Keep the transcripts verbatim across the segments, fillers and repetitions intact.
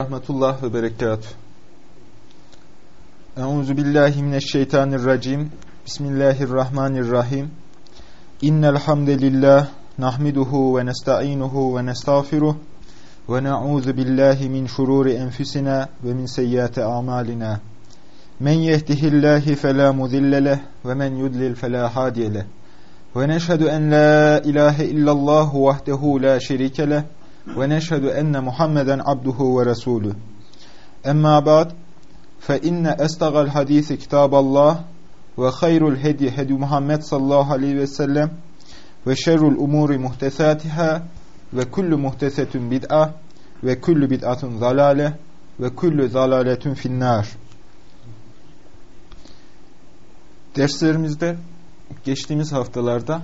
Rahmetullah ve berekatuhu. Euzu billahi mineşşeytanirracim. Bismillahirrahmanirrahim. İnnel hamdelellah nahmeduhu ve nestainuhu ve nestağfiruh ve na'uzu billahi min şururi enfusina ve min seyyiati amalina. Men yehdihillahu fela mudille leh ve men yudlil fela hadiye leh. Ve neşhedü en la ilahe illallah vahdehu la şerike leh ve neşhedü enne Muhammeden abduhu ve resulü. Emma ba'd fe inne estagal hadisi kitaballah ve hayrul hedi hedi Muhammed sallallahu aleyhi ve sellem ve şerrul umuri muhtesatiha ve kullu muhtesetun bid'a ve kullu bid'atun zalale ve kullu zalaletun finnar. Derslerimizde geçtiğimiz haftalarda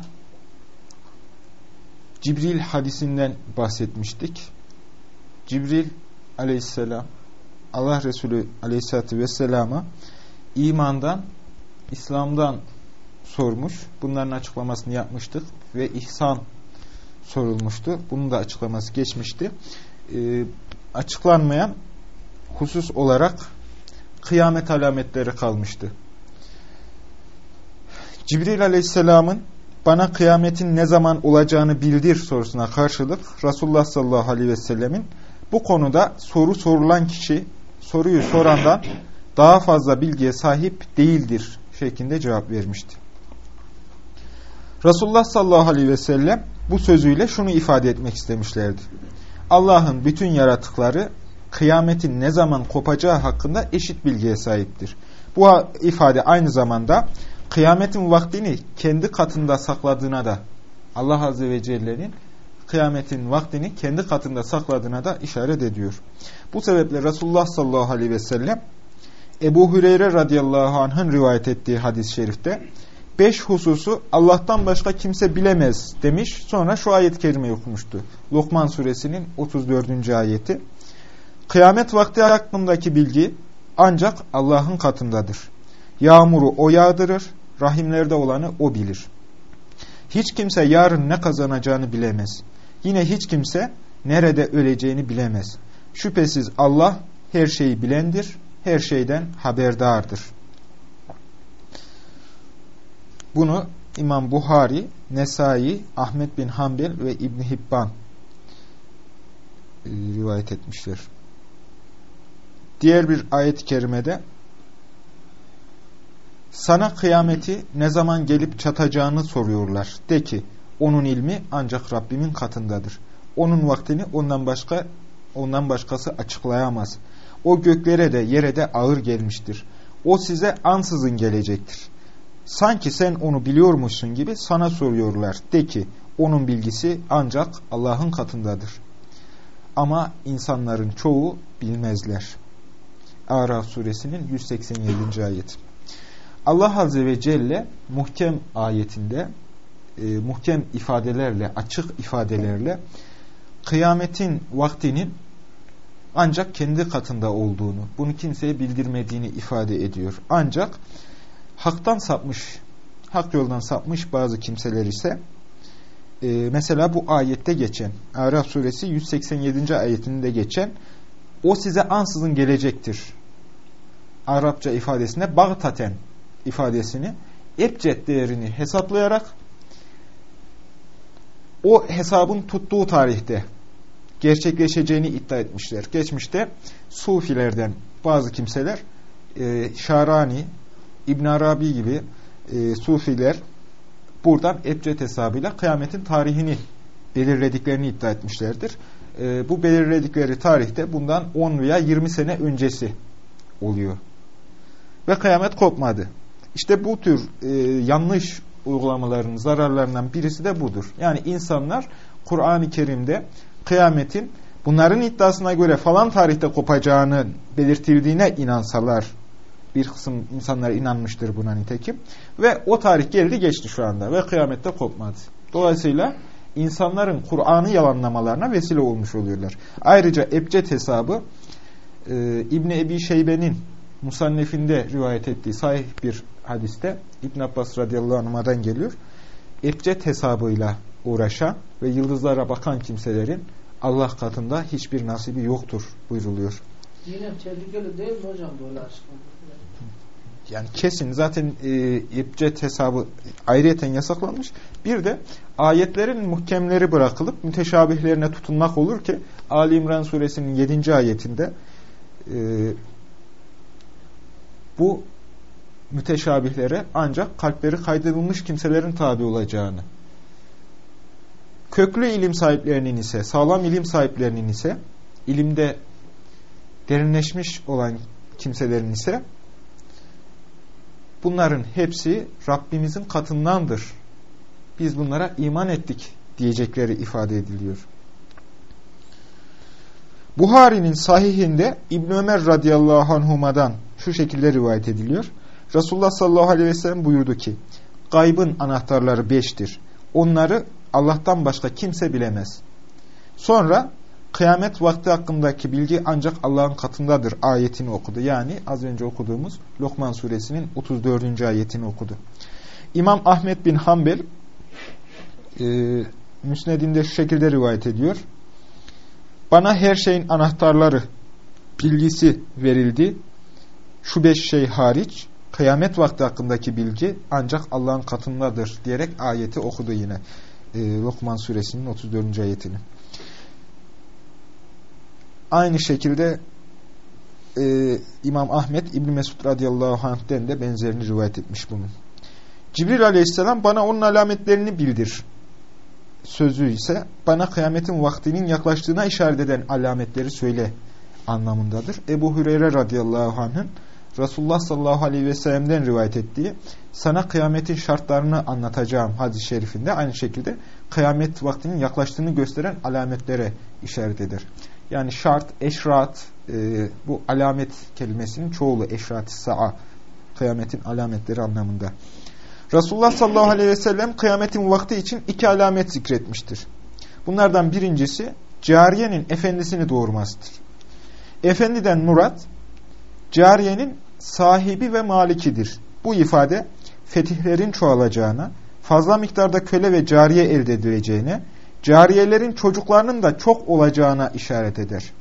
Cibril hadisinden bahsetmiştik. Cibril aleyhisselam Allah Resulü aleyhissalatü vesselama imandan, İslam'dan sormuş. Bunların açıklamasını yapmıştık ve ihsan sorulmuştu. Bunun da açıklaması geçmişti. Ee, açıklanmayan husus olarak kıyamet alametleri kalmıştı. Cibril aleyhisselamın bana kıyametin ne zaman olacağını bildir sorusuna karşılık Resulullah sallallahu aleyhi ve sellemin bu konuda soru sorulan kişi soruyu sorandan daha fazla bilgiye sahip değildir şeklinde cevap vermişti. Resulullah sallallahu aleyhi ve sellem bu sözüyle şunu ifade etmek istemişlerdi. Allah'ın bütün yaratıkları kıyametin ne zaman kopacağı hakkında eşit bilgiye sahiptir. Bu ifade aynı zamanda kıyametin vaktini kendi katında sakladığına da Allah Azze ve Celle'nin kıyametin vaktini kendi katında sakladığına da işaret ediyor. Bu sebeple Resulullah sallallahu aleyhi ve sellem Ebu Hüreyre radıyallahu anh'ın rivayet ettiği hadis-i şerifte beş hususu Allah'tan başka kimse bilemez demiş. Sonra şu ayet-i kerimeyi okumuştu. Lokman suresinin otuz dördüncü ayeti. Kıyamet vakti hakkındaki bilgi ancak Allah'ın katındadır. Yağmuru o yağdırır, rahimlerde olanı o bilir. Hiç kimse yarın ne kazanacağını bilemez. Yine hiç kimse nerede öleceğini bilemez. Şüphesiz Allah her şeyi bilendir, her şeyden haberdardır. Bunu İmam Buhari, Nesai, Ahmet bin Hanbel ve İbn Hibban rivayet etmişler. Diğer bir ayet-i kerimede sana kıyameti ne zaman gelip çatacağını soruyorlar. De ki, onun ilmi ancak Rabbimin katındadır. Onun vaktini ondan başka ondan başkası açıklayamaz. O göklere de yere de ağır gelmiştir. O size ansızın gelecektir. Sanki sen onu biliyormuşsun gibi sana soruyorlar. De ki, onun bilgisi ancak Allah'ın katındadır. Ama insanların çoğu bilmezler. Araf suresinin yüz seksen yedinci ayeti. Allah Azze ve Celle muhkem ayetinde, e, muhkem ifadelerle, açık ifadelerle kıyametin vaktinin ancak kendi katında olduğunu, bunu kimseye bildirmediğini ifade ediyor. Ancak haktan sapmış, hak yoldan sapmış bazı kimseler ise, e, mesela bu ayette geçen, Araf suresi yüz seksen yedinci ayetinde geçen, o size ansızın gelecektir. Arapça ifadesinde bagtaten ifadesini ebced değerini hesaplayarak o hesabın tuttuğu tarihte gerçekleşeceğini iddia etmişler. Geçmişte Sufilerden bazı kimseler e, Şarani, İbn Arabi gibi e, Sufiler buradan ebced hesabıyla kıyametin tarihini belirlediklerini iddia etmişlerdir. E, bu belirledikleri tarihte bundan on veya yirmi sene öncesi oluyor. Ve kıyamet kopmadı. İşte bu tür e, yanlış uygulamaların zararlarından birisi de budur. Yani insanlar Kur'an-ı Kerim'de kıyametin bunların iddiasına göre falan tarihte kopacağını belirtildiğine inansalar, bir kısım insanlar inanmıştır buna nitekim, ve o tarih geldi geçti şu anda ve kıyamette kopmadı. Dolayısıyla insanların Kur'an'ı yalanlamalarına vesile olmuş oluyorlar. Ayrıca ebced hesabı e, İbn-i Ebi Şeybe'nin Musannef'inde rivayet ettiği sahih bir hadiste İbn Abbas radıyallahu anh'dan geliyor. Ebced hesabıyla uğraşan ve yıldızlara bakan kimselerin Allah katında hiçbir nasibi yoktur buyruluyor. Dinen tehlikeli değil mi hocam böyle açıklama? Yani kesin zaten e, ebced hesabı ayrıyeten yasaklanmış. Bir de ayetlerin muhkemleri bırakılıp müteşabihlerine tutunmak olur ki Ali İmran suresinin yedinci ayetinde e, bu müteşabihlere ancak kalpleri kaydedilmiş kimselerin tabi olacağını, köklü ilim sahiplerinin ise, sağlam ilim sahiplerinin ise, ilimde derinleşmiş olan kimselerin ise bunların hepsi Rabbimizin katındandır. Biz bunlara iman ettik diyecekleri ifade ediliyor. Buhari'nin sahihinde İbn Ömer radıyallahu anhuma'dan şu şekilde rivayet ediliyor. Resulullah sallallahu aleyhi ve sellem buyurdu ki, gaybın anahtarları beştir. Onları Allah'tan başka kimse bilemez. Sonra kıyamet vakti hakkındaki bilgi ancak Allah'ın katındadır ayetini okudu. Yani az önce okuduğumuz Lokman suresinin otuz dördüncü ayetini okudu. İmam Ahmed bin Hanbel e, Müsned'inde şu şekilde rivayet ediyor. Bana her şeyin anahtarları, bilgisi verildi. Şu beş şey hariç kıyamet vakti hakkındaki bilgi ancak Allah'ın katındadır diyerek ayeti okudu yine. E, Lokman suresinin otuz dördüncü ayetini. Aynı şekilde e, İmam Ahmed İbn Mesud radıyallahu anh'ten de benzerini rivayet etmiş bunun. Cibril aleyhisselam bana onun alametlerini bildir sözü ise bana kıyametin vaktinin yaklaştığına işaret eden alametleri söyle anlamındadır. Ebu Hüreyre radıyallahu anh'ın Resulullah sallallahu aleyhi ve sellem'den rivayet ettiği sana kıyametin şartlarını anlatacağım hadis-i şerifinde aynı şekilde kıyamet vaktinin yaklaştığını gösteren alametlere işaret eder. Yani şart, eşrat, e, bu alamet kelimesinin çoğulu eşrat-ı sa'a, kıyametin alametleri anlamında. Resulullah sallallahu aleyhi ve sellem kıyametin vakti için iki alamet zikretmiştir. Bunlardan birincisi cariyenin efendisini doğurmasıdır. Efendiden murat, cariyenin sahibi ve malikidir. Bu ifade fetihlerin çoğalacağına, fazla miktarda köle ve cariye elde edileceğine, cariyelerin çocuklarının da çok olacağına işaret eder.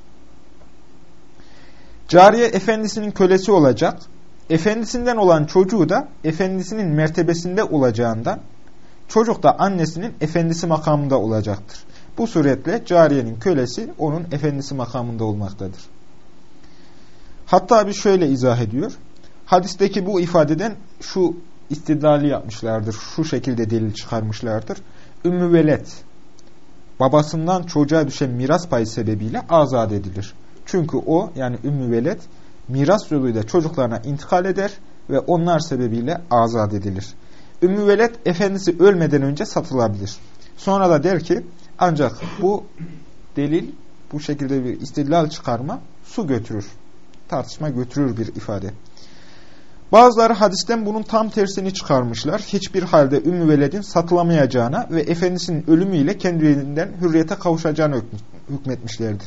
Cariye efendisinin kölesi olacak, efendisinden olan çocuğu da efendisinin mertebesinde olacağından, çocuk da annesinin efendisi makamında olacaktır. Bu suretle cariyenin kölesi onun efendisi makamında olmaktadır. Hatta bir şöyle izah ediyor. Hadisteki bu ifadeden şu istidlali yapmışlardır, şu şekilde delil çıkarmışlardır. Ümmü veled, babasından çocuğa düşen miras payı sebebiyle azat edilir. Çünkü o, yani Ümmü veled, miras yoluyla çocuklarına intikal eder ve onlar sebebiyle azat edilir. Ümmü veled, efendisi ölmeden önce satılabilir. Sonra da der ki, ancak bu delil, bu şekilde bir istidlal çıkarma su götürür. Tartışma götürür bir ifade. Bazıları hadisten bunun tam tersini çıkarmışlar. Hiçbir halde Ümmü Veled'in satılamayacağına ve efendisinin ölümüyle kendilerinden hürriyete kavuşacağına hükmetmişlerdir.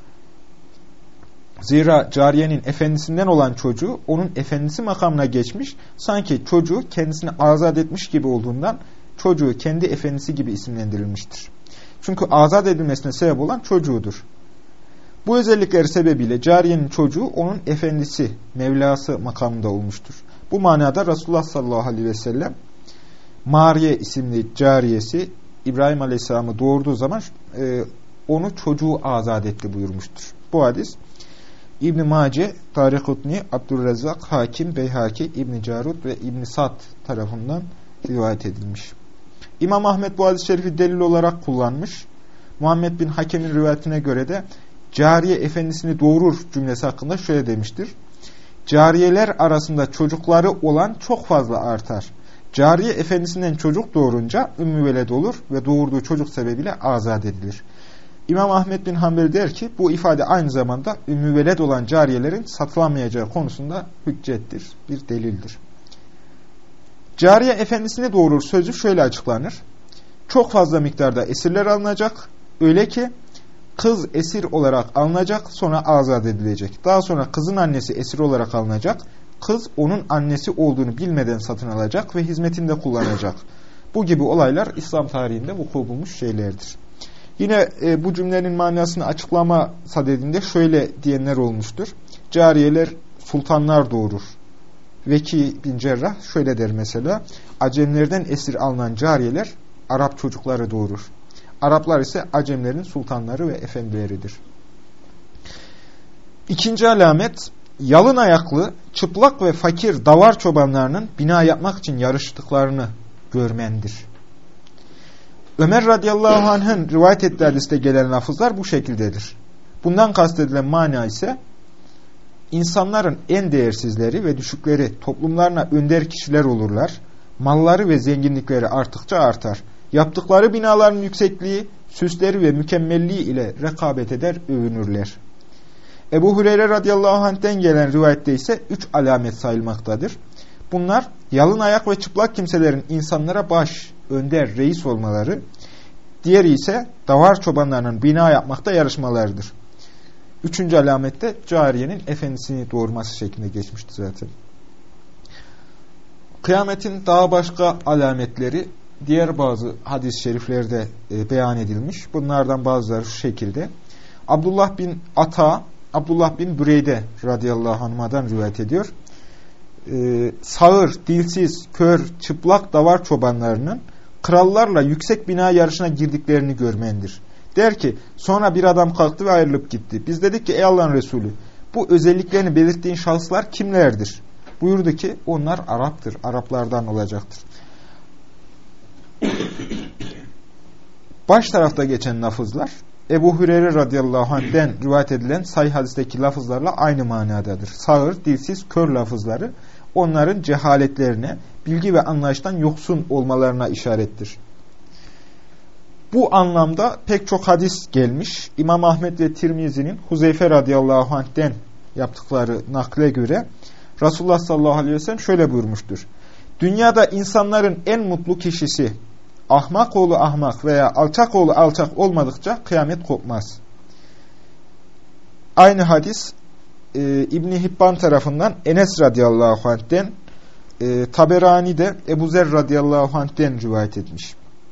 Zira cariyenin efendisinden olan çocuğu onun efendisi makamına geçmiş, sanki çocuğu kendisini azat etmiş gibi olduğundan çocuğu kendi efendisi gibi isimlendirilmiştir. Çünkü azat edilmesine sebep olan çocuğudur. Bu özellikleri sebebiyle cariyenin çocuğu onun efendisi, Mevlası makamında olmuştur. Bu manada Resulullah sallallahu aleyhi ve sellem Mariye isimli cariyesi İbrahim aleyhisselamı doğurduğu zaman e, onu çocuğu azat etti buyurmuştur. Bu hadis İbn-i Mace, Tarikutni, Abdurrezzak, Hakim, Beyhaki, İbn-i Carud ve İbn-i Sad tarafından rivayet edilmiş. İmam Ahmed bu hadis-i şerifi delil olarak kullanmış. Muhammed bin Hakem'in rivayetine göre de cariye efendisini doğurur cümlesi hakkında şöyle demiştir. Cariyeler arasında çocukları olan çok fazla artar. Cariye efendisinden çocuk doğurunca Ümmü Veled olur ve doğurduğu çocuk sebebiyle azat edilir. İmam Ahmed bin Hanbel der ki bu ifade aynı zamanda Ümmü Veled olan cariyelerin satılamayacağı konusunda hüccettir, bir delildir. Cariye efendisini doğurur sözü şöyle açıklanır. Çok fazla miktarda esirler alınacak, öyle ki kız esir olarak alınacak, sonra azat edilecek. Daha sonra kızın annesi esir olarak alınacak, kız onun annesi olduğunu bilmeden satın alacak ve hizmetinde kullanacak. Bu gibi olaylar İslam tarihinde vuku bulmuş şeylerdir. Yine e, bu cümlenin manasını açıklama sadedinde şöyle diyenler olmuştur. Cariyeler sultanlar doğurur. Veki bin Cerrah şöyle der mesela. Acemlerden esir alınan cariyeler Arap çocukları doğurur. Araplar ise Acemlerin sultanları ve efendileridir. İkinci alamet, yalın ayaklı, çıplak ve fakir davar çobanlarının bina yapmak için yarıştıklarını görmendir. Ömer radıyallahu anh'ın rivayet ettiği hadiste gelen lafızlar bu şekildedir. Bundan kastedilen mana ise insanların en değersizleri ve düşükleri toplumlarına önder kişiler olurlar. Malları ve zenginlikleri arttıkça artar. Yaptıkları binaların yüksekliği, süsleri ve mükemmelliği ile rekabet eder, övünürler. Ebu Hureyre radıyallahu anh'ten gelen rivayette ise üç alamet sayılmaktadır. Bunlar yalın ayak ve çıplak kimselerin insanlara baş, önder, reis olmaları, diğeri ise davar çobanlarının bina yapmakta yarışmalarıdır. Üçüncü alamette cariyenin efendisini doğurması şeklinde geçmişti zaten. Kıyametin daha başka alametleri diğer bazı hadis-i şeriflerde e, beyan edilmiş. Bunlardan bazıları şu şekilde. Abdullah bin Ata, Abdullah bin Büreyde radıyallahu anh'dan rivayet ediyor. Ee, sağır, dilsiz, kör, çıplak davar çobanlarının krallarla yüksek bina yarışına girdiklerini görmendir. Der ki, sonra bir adam kalktı ve ayrılıp gitti. Biz dedik ki, ey Allah'ın Resulü, bu özelliklerini belirttiğin şahıslar kimlerdir? Buyurdu ki, onlar Arap'tır, Araplardan olacaktır. Baş tarafta geçen lafızlar, Ebu Hureyre radıyallahu anh'den rivayet edilen sahih hadisteki lafızlarla aynı manadadır. Sağır, dilsiz, kör lafızları onların cehaletlerine, bilgi ve anlayıştan yoksun olmalarına işarettir. Bu anlamda pek çok hadis gelmiş. İmam Ahmed ve Tirmizi'nin Huzeyfe radıyallahu anh'den yaptıkları nakle göre Resulullah sallallahu aleyhi ve sellem şöyle buyurmuştur. Dünyada insanların en mutlu kişisi ahmak oğlu ahmak veya alçak oğlu alçak olmadıkça kıyamet kopmaz. Aynı hadis e, İbn-i Hibban tarafından Enes radıyallahu anh'ten, e, Taberani de Ebu Zer radıyallahu anh'ten rivayet etmiş.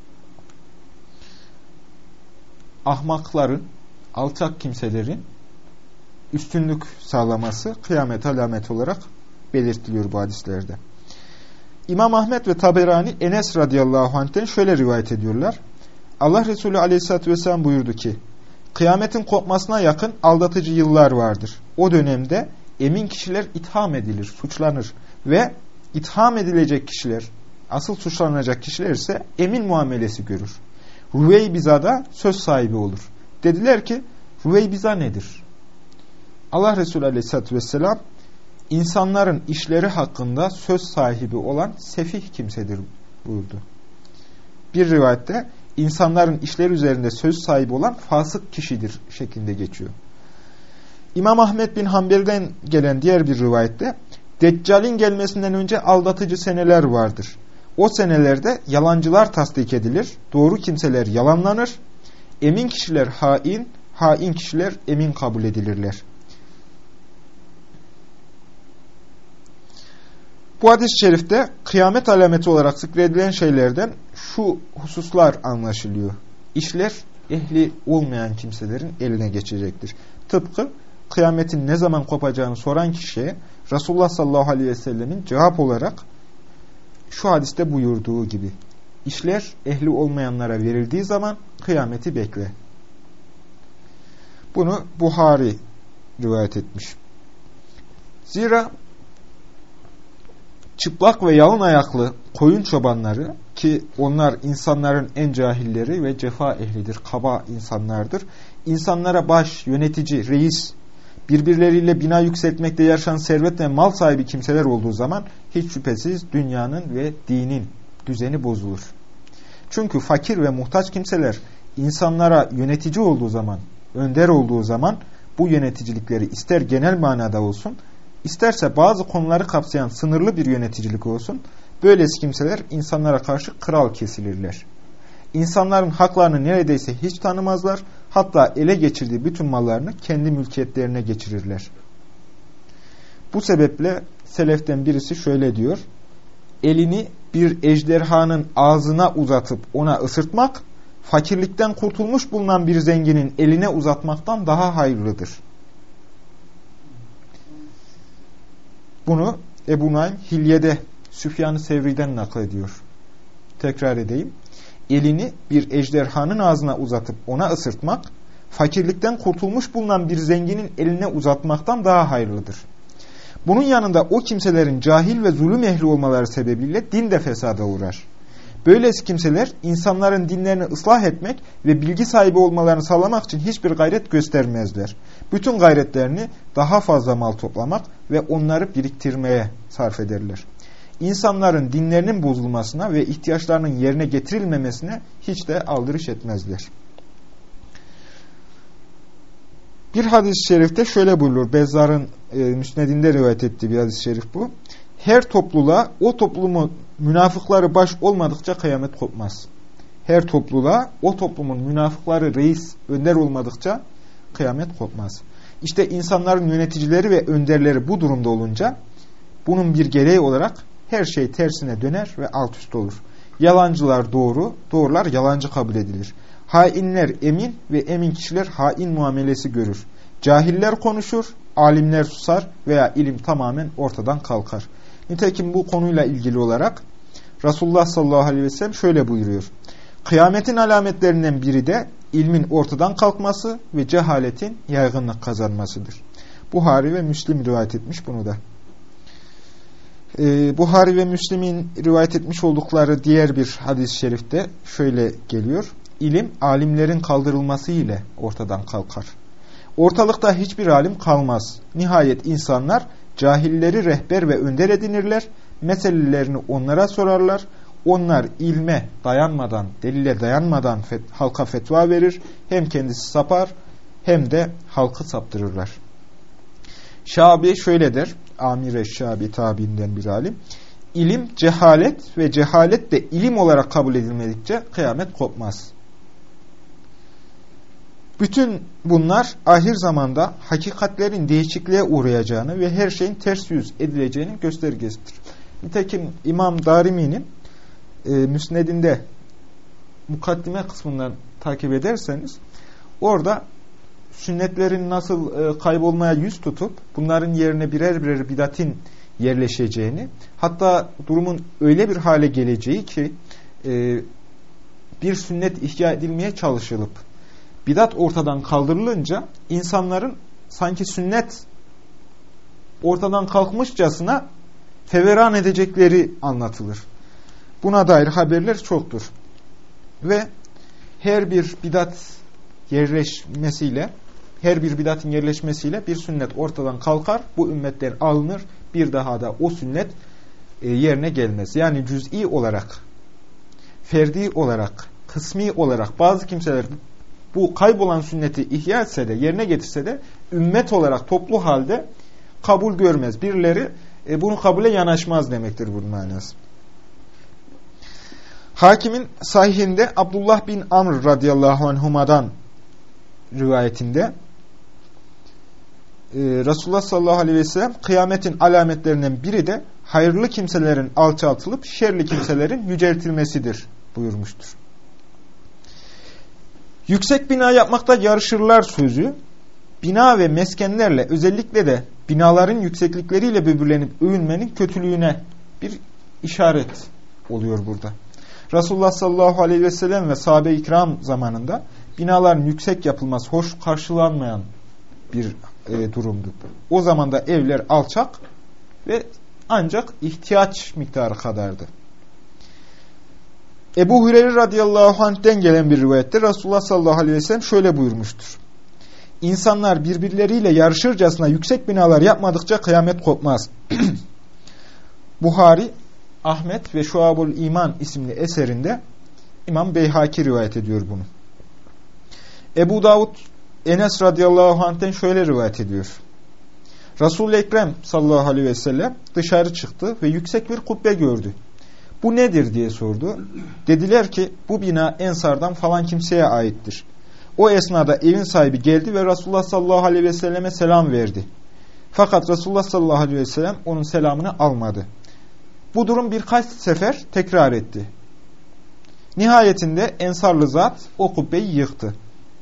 Ahmakların, alçak kimselerin üstünlük sağlaması kıyamet alameti olarak belirtiliyor bu hadislerde. İmam Ahmed ve Taberani Enes radıyallahu anh'ten şöyle rivayet ediyorlar. Allah Resulü aleyhissalatü vesselam buyurdu ki, kıyametin kopmasına yakın aldatıcı yıllar vardır. O dönemde emin kişiler itham edilir, suçlanır ve itham edilecek kişiler, asıl suçlanacak kişiler ise emin muamelesi görür. Rüveybiza da söz sahibi olur. Dediler ki, Rüveybiza nedir? Allah Resulü aleyhissalatü vesselam, İnsanların işleri hakkında söz sahibi olan sefih kimsedir buyurdu. Bir rivayette insanların işleri üzerinde söz sahibi olan fasık kişidir şeklinde geçiyor. İmam Ahmed bin Hanbel'den gelen diğer bir rivayette Deccal'in gelmesinden önce aldatıcı seneler vardır. O senelerde yalancılar tasdik edilir, doğru kimseler yalanlanır, emin kişiler hain, hain kişiler emin kabul edilirler. Bu hadis-i şerifte kıyamet alameti olarak zikredilen şeylerden şu hususlar anlaşılıyor. İşler ehli olmayan kimselerin eline geçecektir. Tıpkı kıyametin ne zaman kopacağını soran kişiye Resulullah sallallahu aleyhi ve sellemin cevap olarak şu hadiste buyurduğu gibi, işler ehli olmayanlara verildiği zaman kıyameti bekle. Bunu Buhari rivayet etmiş. Zira çıplak ve yalın ayaklı koyun çobanları, ki onlar insanların en cahilleri ve cefa ehlidir, kaba insanlardır. İnsanlara baş, yönetici, reis, birbirleriyle bina yükseltmekte yarışan servet ve mal sahibi kimseler olduğu zaman hiç şüphesiz dünyanın ve dinin düzeni bozulur. Çünkü fakir ve muhtaç kimseler insanlara yönetici olduğu zaman, önder olduğu zaman bu yöneticilikleri ister genel manada olsun, İsterse bazı konuları kapsayan sınırlı bir yöneticilik olsun, böylesi kimseler insanlara karşı kral kesilirler. İnsanların haklarını neredeyse hiç tanımazlar, hatta ele geçirdiği bütün mallarını kendi mülkiyetlerine geçirirler. Bu sebeple seleften birisi şöyle diyor, elini bir ejderhanın ağzına uzatıp ona ısırtmak, fakirlikten kurtulmuş bulunan bir zenginin eline uzatmaktan daha hayırlıdır. Bunu Ebu Naim Hilye'de Süfyan-ı Sevri'den naklediyor. Tekrar edeyim. Elini bir ejderhanın ağzına uzatıp ona ısırtmak, fakirlikten kurtulmuş bulunan bir zenginin eline uzatmaktan daha hayırlıdır. Bunun yanında o kimselerin cahil ve zulüm ehli olmaları sebebiyle din de fesada uğrar. Böylesi kimseler insanların dinlerini ıslah etmek ve bilgi sahibi olmalarını sağlamak için hiçbir gayret göstermezler. Bütün gayretlerini daha fazla mal toplamak ve onları biriktirmeye sarf ederler. İnsanların dinlerinin bozulmasına ve ihtiyaçlarının yerine getirilmemesine hiç de aldırış etmezler. Bir hadis-i şerifte şöyle buyurulur. Bezzar'ın e, müsnedinde rivayet ettiği bir hadis-i şerif bu. Her topluluğa o toplumun münafıkları baş olmadıkça kıyamet kopmaz. Her topluluğa o toplumun münafıkları reis, önder olmadıkça kıyamet kopmaz. İşte insanların yöneticileri ve önderleri bu durumda olunca bunun bir gereği olarak her şey tersine döner ve alt üst olur. Yalancılar doğru, doğrular yalancı kabul edilir. Hainler emin ve emin kişiler hain muamelesi görür. Cahiller konuşur, alimler susar veya ilim tamamen ortadan kalkar. Nitekim bu konuyla ilgili olarak Resulullah sallallahu aleyhi ve sellem şöyle buyuruyor. Kıyametin alametlerinden biri de ilmin ortadan kalkması ve cehaletin yaygınlık kazanmasıdır. Buhari ve Müslim rivayet etmiş bunu da. Ee, Buhari ve Müslim'in rivayet etmiş oldukları diğer bir hadis-i şerifte şöyle geliyor. İlim alimlerin kaldırılması ile ortadan kalkar. Ortalıkta hiçbir alim kalmaz. Nihayet insanlar cahilleri rehber ve önder edinirler. Meselelerini onlara sorarlar. Onlar ilme dayanmadan, delile dayanmadan fet, halka fetva verir. Hem kendisi sapar hem de halkı saptırırlar. Şabi şöyle der. Amir-i Şabi tabiinden bir alim. İlim cehalet ve cehalet de ilim olarak kabul edilmedikçe kıyamet kopmaz. Bütün bunlar ahir zamanda hakikatlerin değişikliğe uğrayacağını ve her şeyin ters yüz edileceğinin göstergesidir. Nitekim İmam Darimi'nin e, müsnedinde mukaddime kısmından takip ederseniz orada sünnetlerin nasıl e, kaybolmaya yüz tutup bunların yerine birer birer bidatin yerleşeceğini, hatta durumun öyle bir hale geleceği ki e, bir sünnet ihya edilmeye çalışılıp bidat ortadan kaldırılınca insanların sanki sünnet ortadan kalkmışçasına feveran edecekleri anlatılır. Buna dair haberler çoktur. Ve her bir bidat yerleşmesiyle, her bir bidatın yerleşmesiyle bir sünnet ortadan kalkar, bu ümmetler alınır, bir daha da o sünnet e, yerine gelmez. Yani cüz'i olarak, ferdi olarak, kısmi olarak bazı kimseler bu kaybolan sünneti ihya etse de, yerine getirse de ümmet olarak toplu halde kabul görmez. Birileri e, bunu kabule yanaşmaz demektir bunun manası. Hakimin sahihinde Abdullah bin Amr radıyallahu anhuma'dan rivayetinde e, Resulullah sallallahu aleyhi ve sellem kıyametin alametlerinden biri de hayırlı kimselerin alçaltılıp şerli kimselerin yüceltilmesidir buyurmuştur. Yüksek bina yapmakta yarışırlar sözü, bina ve meskenlerle, özellikle de binaların yükseklikleriyle böbürlenip övünmenin kötülüğüne bir işaret oluyor burada. Resulullah sallallahu aleyhi ve sellem ve sahabe-i kiram zamanında binaların yüksek yapılması hoş karşılanmayan bir e, durumdu. O zaman da evler alçak ve ancak ihtiyaç miktarı kadardı. Ebu Hureyre radıyallahu anh'ten gelen bir rivayette Resulullah sallallahu aleyhi ve sellem şöyle buyurmuştur. İnsanlar birbirleriyle yarışırcasına yüksek binalar yapmadıkça kıyamet kopmaz. Buhari, Ahmet ve Şuabul İman isimli eserinde İmam Beyhaki rivayet ediyor bunu. Ebu Davud Enes radıyallahu anh'ten şöyle rivayet ediyor. Resul-i Ekrem sallallahu aleyhi ve sellem dışarı çıktı ve yüksek bir kubbe gördü. Bu nedir diye sordu. Dediler ki bu bina Ensar'dan falan kimseye aittir. O esnada evin sahibi geldi ve Resulullah sallallahu aleyhi ve selleme selam verdi. Fakat Resulullah sallallahu aleyhi ve sellem onun selamını almadı. Bu durum birkaç sefer tekrar etti. Nihayetinde Ensarlı zat o kubbeyi yıktı.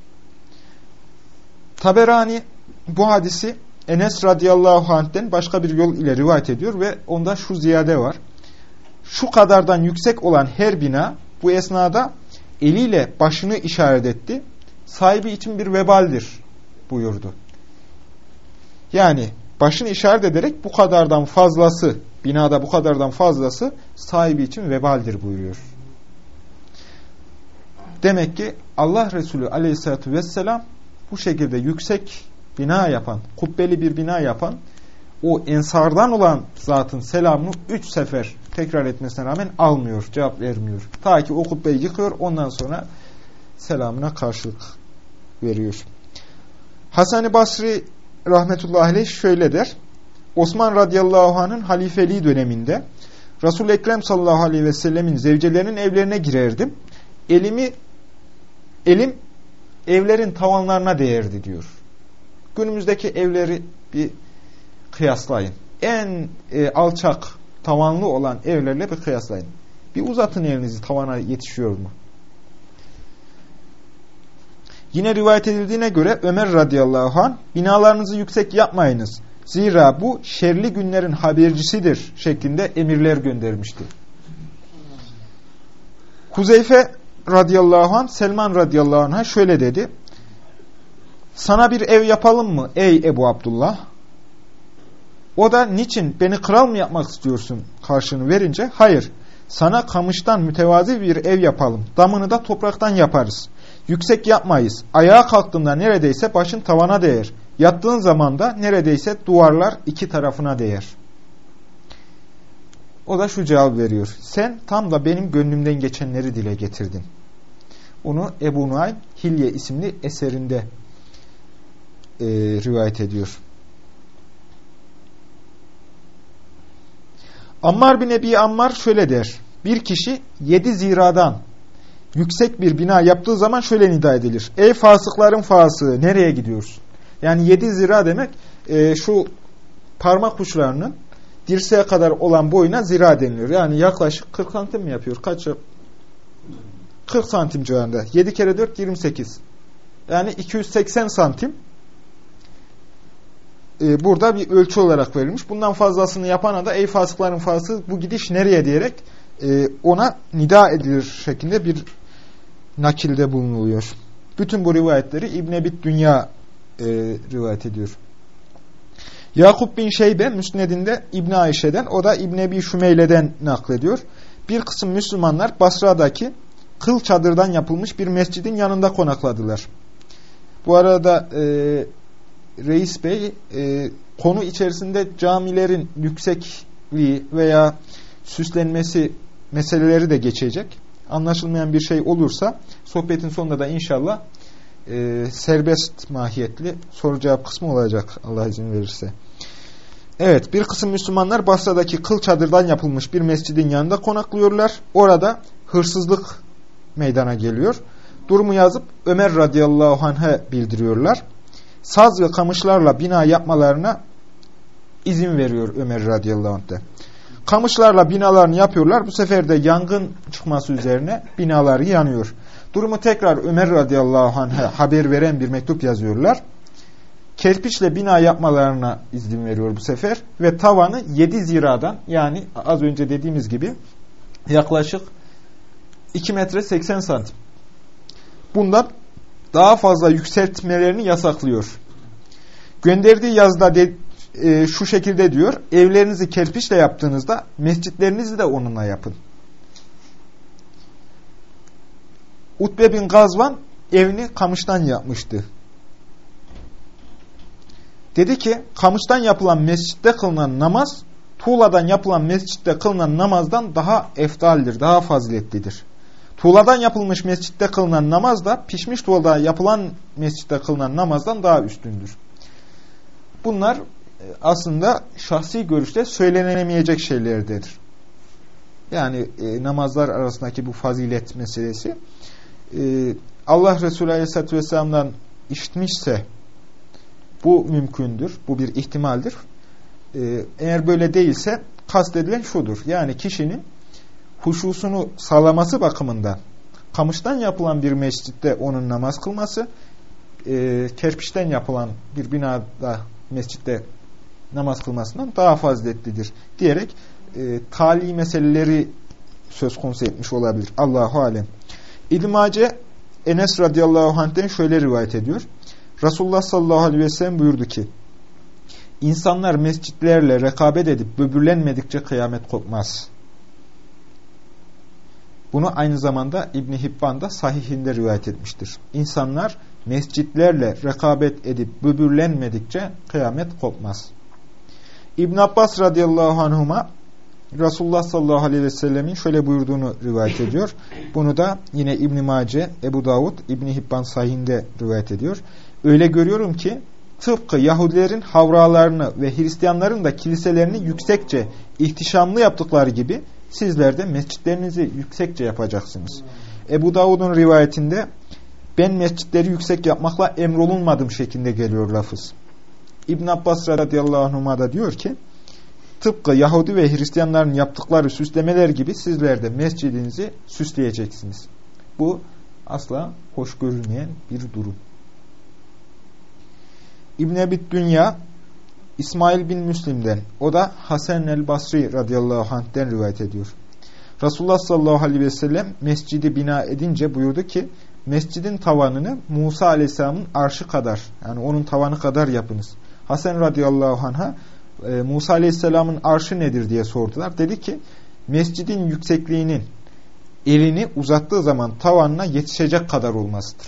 Taberani bu hadisi Enes radıyallahu anh'ten başka bir yol ile rivayet ediyor ve onda şu ziyade var. Şu kadardan yüksek olan her bina bu esnada eliyle başını işaret etti. Sahibi için bir vebaldir buyurdu. Yani başını işaret ederek bu kadardan fazlası, binada bu kadardan fazlası sahibi için vebaldir buyuruyor. Demek ki Allah Resulü aleyhissalatü vesselam bu şekilde yüksek bina yapan, kubbeli bir bina yapan o ensardan olan zatın selamını üç sefer tekrar etmesine rağmen almıyor, cevap vermiyor. Ta ki o kubbeyi yıkıyor, ondan sonra selamına karşılık veriyor. Hasan-ı Basri rahmetullahi aleyh şöyle der. Osman radıyallahu anh'ın halifeliği döneminde Resul-i Ekrem sallallahu aleyhi ve sellemin zevcelerinin evlerine girerdim. Elimi elim evlerin tavanlarına değerdi diyor. Günümüzdeki evleri bir kıyaslayın. En e, alçak tavanlı olan evlerle bir kıyaslayın. Bir uzatın elinizi, tavana yetişiyor mu? Yine rivayet edildiğine göre Ömer radıyallahu anh binalarınızı yüksek yapmayınız. Zira bu şerli günlerin habercisidir şeklinde emirler göndermişti. Huzeyfe radıyallahu anh Selman radıyallahu anh'a şöyle dedi. Sana bir ev yapalım mı ey Ebu Abdullah? O da niçin beni kral mı yapmak istiyorsun karşını verince hayır sana kamıştan mütevazi bir ev yapalım. Damını da topraktan yaparız. Yüksek yapmayız. Ayağa kalktığında neredeyse başın tavana değer. Yattığın zaman da neredeyse duvarlar iki tarafına değer. O da şu cevap veriyor. Sen tam da benim gönlümden geçenleri dile getirdin. Onu Ebu Nuaym Hilye isimli eserinde e, rivayet ediyor. Ammar bin Ebi Ammar şöyle der. Bir kişi yedi ziradan yüksek bir bina yaptığı zaman şöyle nida edilir. Ey fasıkların fasığı nereye gidiyorsun? Yani yedi zira demek e, şu parmak uçlarının dirseğe kadar olan boyuna zira deniliyor. Yani yaklaşık kırk santim mi yapıyor? Kaç? kırk santim civarında. yedi kere dört yirmi sekiz. Yani iki yüz seksen santim. Ee, burada bir ölçü olarak verilmiş. Bundan fazlasını yapana da ey fasıkların fasığı bu gidiş nereye diyerek e, ona nida edilir şeklinde bir nakilde bulunuluyor. Bütün bu rivayetleri İbn Ebi Dünya e, rivayet ediyor. Yakup bin Şeybe Müsned'inde İbn Ayşe'den, o da İbn Ebi Şümeyle'den naklediyor. Bir kısım Müslümanlar Basra'daki kıl çadırdan yapılmış bir mescidin yanında konakladılar. Bu arada e, Reis Bey e, konu içerisinde camilerin yüksekliği veya süslenmesi meseleleri de geçecek. Anlaşılmayan bir şey olursa sohbetin sonunda da inşallah e, serbest mahiyetli soru cevap kısmı olacak Allah izin verirse. Evet, bir kısım Müslümanlar Basra'daki kıl çadırdan yapılmış bir mescidin yanında konaklıyorlar. Orada hırsızlık meydana geliyor. Durumu yazıp Ömer radıyallahu anh'a bildiriyorlar. Saz ve kamışlarla bina yapmalarına izin veriyor Ömer radıyallahu anh'ta. Kamışlarla binalarını yapıyorlar. Bu sefer de yangın çıkması üzerine binaları yanıyor. Durumu tekrar Ömer radıyallahu anh'a haber veren bir mektup yazıyorlar. Kerpiçle bina yapmalarına izin veriyor bu sefer. Ve tavanı yedi ziradan, yani az önce dediğimiz gibi yaklaşık iki metre seksen santim. Bundan daha fazla yükseltmelerini yasaklıyor. Gönderdiği yazıda de, e, şu şekilde diyor. Evlerinizi kerpiçle yaptığınızda mescitlerinizi de onunla yapın. Utbe bin Gazvan evini kamıştan yapmıştı. Dedi ki kamıştan yapılan mescitte kılınan namaz tuğladan yapılan mescitte kılınan namazdan daha eftaldir, daha faziletlidir. Tuğladan yapılmış mescitte kılınan namaz da pişmiş tuğladan yapılan mescitte kılınan namazdan daha üstündür. Bunlar aslında şahsi görüşte söylenemeyecek şeylerdir. Yani e, namazlar arasındaki bu fazilet meselesi e, Allah Resulü Aleyhisselatü Vesselam'dan işitmişse bu mümkündür, bu bir ihtimaldir. E, eğer böyle değilse kastedilen şudur. Yani kişinin huşusunu sağlaması bakımından kamıştan yapılan bir mescitte onun namaz kılması, e, kerpiçten yapılan bir binada, mescitte namaz kılmasından daha faziletlidir diyerek e, tali meseleleri söz konusu etmiş olabilir. Allahu alem. İbn-i Mace Enes radıyallahu anh'ten şöyle rivayet ediyor. Resulullah sallallahu aleyhi ve sellem buyurdu ki, İnsanlar mescitlerle rekabet edip böbürlenmedikçe kıyamet kopmaz. Bunu aynı zamanda İbn-i Hibban da sahihinde rivayet etmiştir. İnsanlar mescitlerle rekabet edip böbürlenmedikçe kıyamet kopmaz. İbn Abbas radıyallahu anhuma Resulullah sallallahu aleyhi ve sellemin şöyle buyurduğunu rivayet ediyor. Bunu da yine İbn Mace, Ebu Davud, İbn Hibban sahihinde rivayet ediyor. Öyle görüyorum ki tıpkı Yahudilerin havralarını ve Hristiyanların da kiliselerini yüksekçe, ihtişamlı yaptıkları gibi sizler de mescitlerinizi yüksekçe yapacaksınız. Ebu Davud'un rivayetinde ben mescitleri yüksek yapmakla emrolunmadım şeklinde geliyor lafız. İbn Abbas radıyallahu anhuma da diyor ki tıpkı Yahudi ve Hristiyanların yaptıkları süslemeler gibi sizler de mescidinizi süsleyeceksiniz. Bu asla hoş görülmeyen bir durum. İbn Ebi Dünya İsmail bin Müslim'den, o da Hasan el-Basri radıyallahu anh'ten rivayet ediyor. Resulullah sallallahu aleyhi ve sellem mescidi bina edince buyurdu ki mescidin tavanını Musa aleyhisselamın arşı kadar, yani onun tavanı kadar yapınız. Hasan radıyallahu anh'a e, Musa aleyhisselamın arşı nedir diye sordular. Dedi ki mescidin yüksekliğinin elini uzattığı zaman tavanına yetişecek kadar olmasıdır.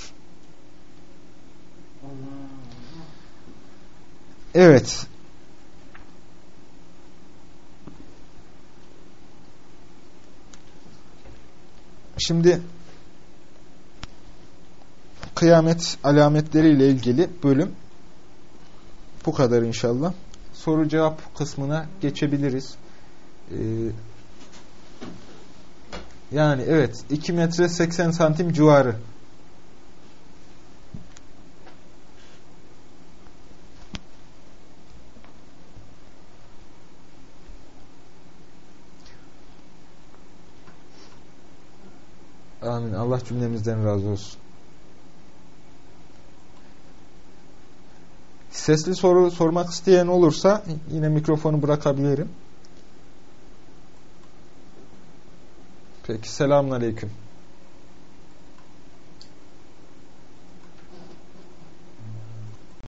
Evet. Şimdi kıyamet alametleriyle ilgili bölüm bu kadar inşallah. Soru cevap kısmına geçebiliriz. Ee, yani evet iki metre seksen santim civarı. Amin. Allah cümlemizden razı olsun. Sesli soru sormak isteyen olursa yine mikrofonu bırakabilirim. Peki. Selamünaleyküm.